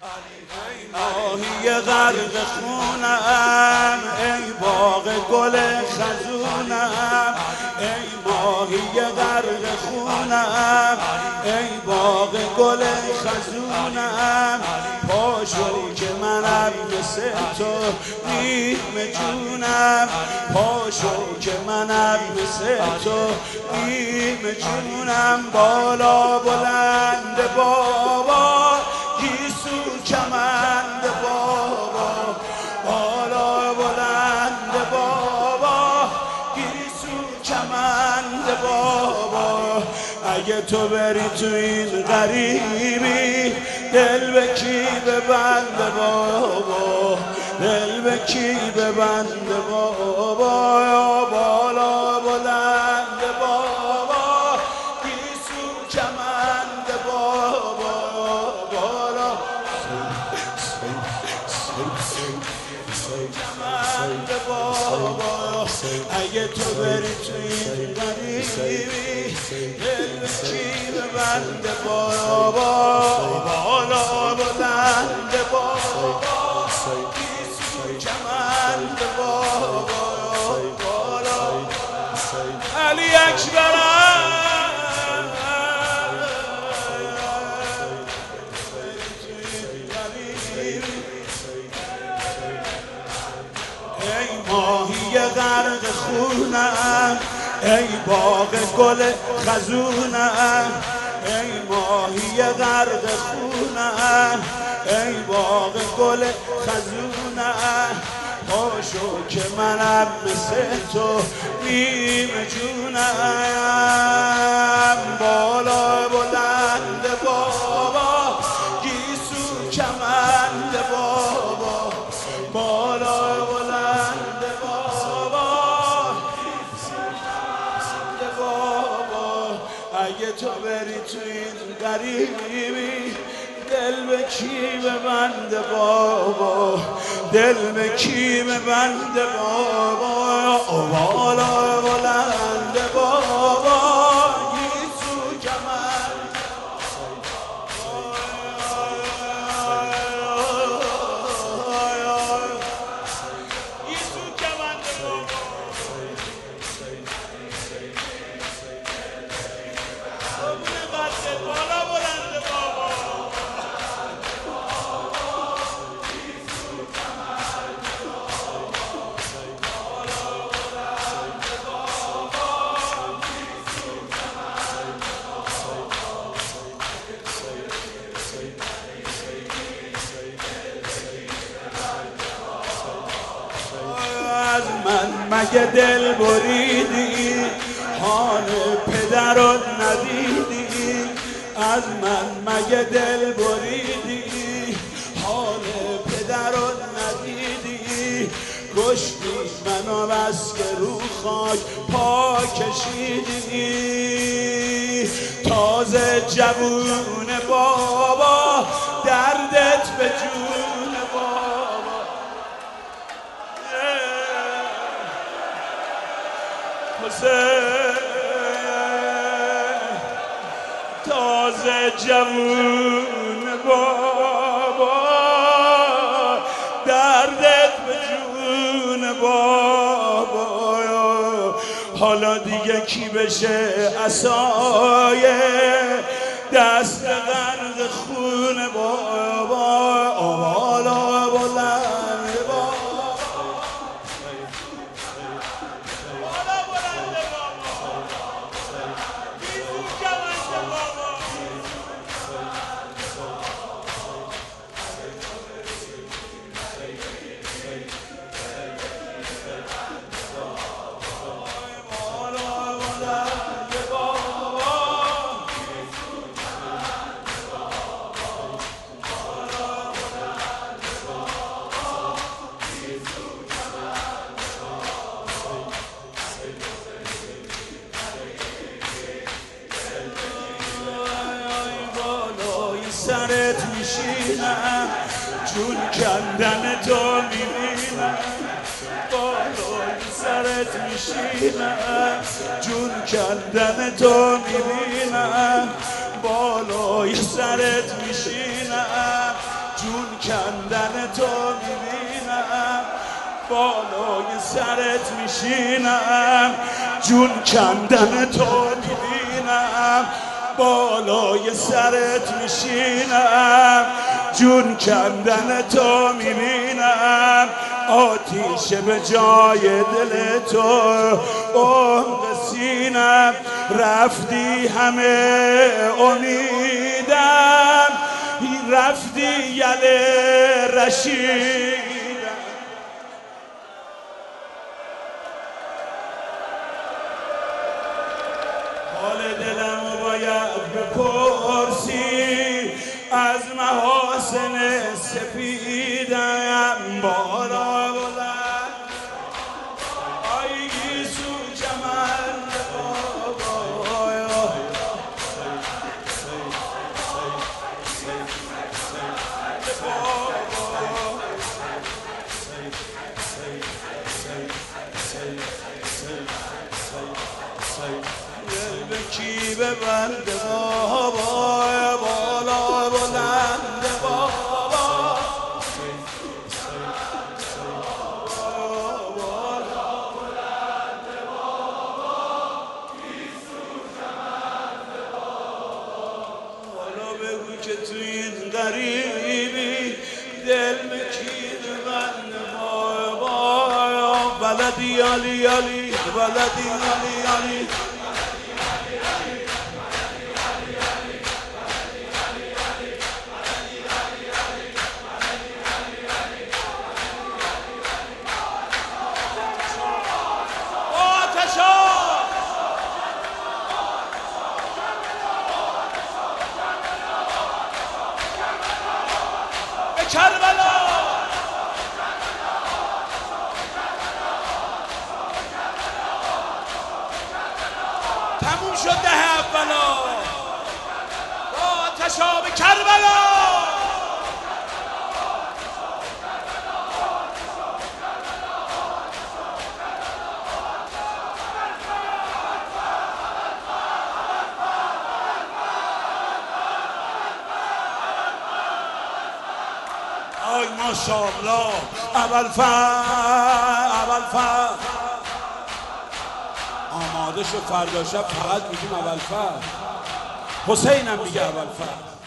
ماهی غرق خونم ای باغ گل خزونم، ای ماهی غرق خونم ای باغ گل خزونم، پاشو که منم مثل تو نیم جونم، پاشو که منم مثل تو نیم جونم. بالا بلند بابا گیسو کمند بابا، بالا بلند بابا گیسو کمند بابا. اگه تو بری تو این غریبی دل به کی ببنده بابا، دل به کی ببنده بابا. یا بالا بلند بابا گیسو کمند بابا، بالا کمند بابا. اگه تو بری تو این غریبی دل به کی ببنده بابا، بالا بلند بابا گیسو کمند بابا، بالا علی اکبرم. ای ماهی غرق خونم ای باغ گل خزونم، ای ماهی غرق خونم ای باغ گل خزونم، پاشو که منم مثل تو نیم جونم. بالا بلند بابا گیسو کمند بابا، بالا بلند بابا بابا. اگه تو بری تو این غریبی دل به کی ببنده بابا، دل به کی ببنده بابا. بالا بلند بابا گیسو کمند گیسو کمند بابا. بالا بلند بابا از من مگه دل بریدی حال پدر رو ندیدی، از من مگه دل بریدی حال پدر رو ندیدی، کشتی منو بس که رو خاک پا کشیدی. تازه جوون بابا دردت به جون بابا، تازه جوون بابا دردت به جون بابا. حالا دیگه کی بشه عصای دست غرق خون بابا، بالا بلند بابا بالا بلند بابا گیسو کمند بابا. سرت میشینم جون کندن تو میبینم، بالای سرت میشینم جون کندن تو میبینم، بالای سرت میشینم جون کندن تو میبینم بالای سرت میشینم جون کندن تو میبینم بالای سرت میشینم جون کندن تو میبینم آتیش به جای دل تو عمق سینم رفتی همه امیدم رفتی یل رشیدم حال دلم باید بپرسی از محاسن سپیدم بالا بلند آی گیسو کمند کی ببنده بابا بالا بلند بابا حالا بگو که تو این غریبی دل به کی ببنده بابا بلدی علی علی بلدی علی علی کربلا تموم شد ده اولا با آتشاب کربلا آی ماشاءالله ابوالفضل آماده شد فردا شب فقط میگیم ابوالفضل حسینم میگه ابوالفضل